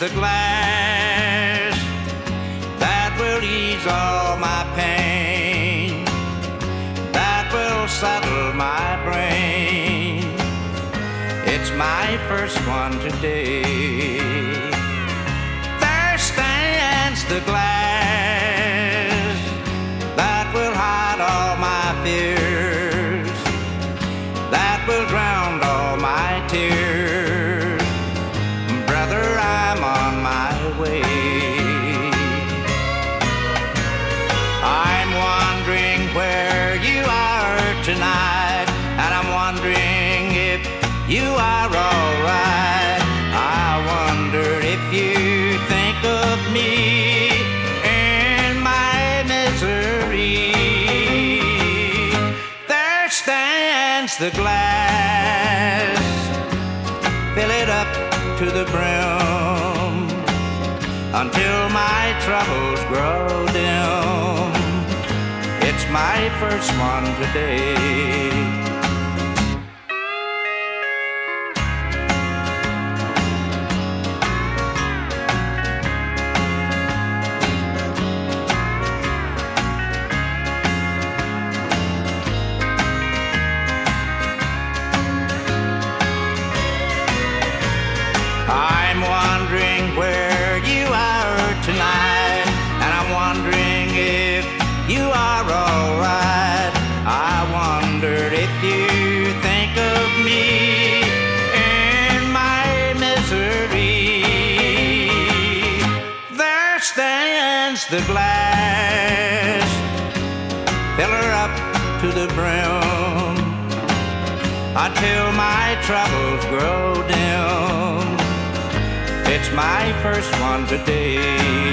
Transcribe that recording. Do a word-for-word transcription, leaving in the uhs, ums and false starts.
the glass that will ease all my pain, that will settle my brain. It's my first one today. There stands the glass that will hide all my fears, that will drown all my tears. Brother, I'm on my way. I'm wondering where you are tonight, and I'm wondering if you are all right. I wonder if you think of me in my misery. There stands the glass, fill it up to the brim until my troubles grow dim. It's my first one today. I'm wondering where you are tonight, and I'm wondering if you are all right. I wonder if you think of me in my misery. There stands the glass, fill her up to the brim until my troubles grow dim. It's my first one today.